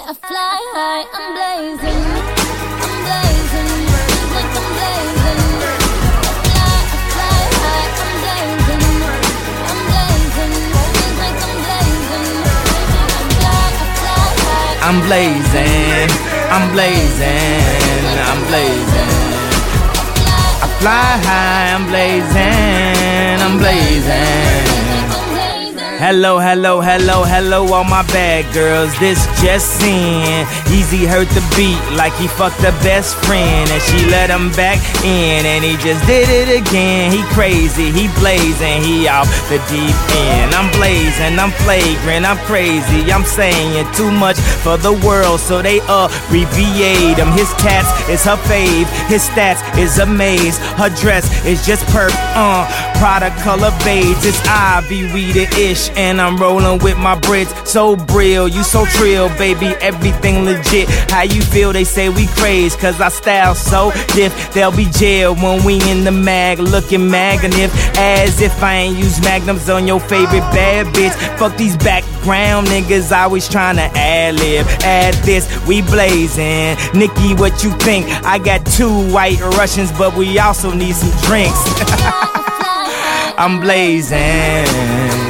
I fly high, I'm blazing, I'm blazing, feels like I'm blazing. I fly high, I'm blazing, feels like I'm blazing. I'm blazing, I'm blazing, I'm blazing. I fly high, I'm blazing, I'm blazing. Hello, hello, hello, hello, all my bad girls, this just in. Easy hurt the beat like he fucked the best friend, and she let him back in, and he just did it again. He crazy, he blazing, he off the deep end. I'm blazing, I'm flagrant, I'm crazy, I'm saying too much for the world, so they abbreviate him. His tats is her fave, his stats is a maze, her dress is just perp, Prada color beige, it's Ivy Rita-ish, and I'm rolling with my braids. So brill, you so trill, baby, everything legit. How you feel? They say we crazy, cause our style so diff. They'll be jail when we in the mag, looking magnificent, as if I ain't use magnums on your favorite bad bitch. Fuck these background niggas, always tryna ad-lib. Add this, we blazing. Nikki, what you think? I got 2 white Russians, but we also need some drinks. I'm blazing.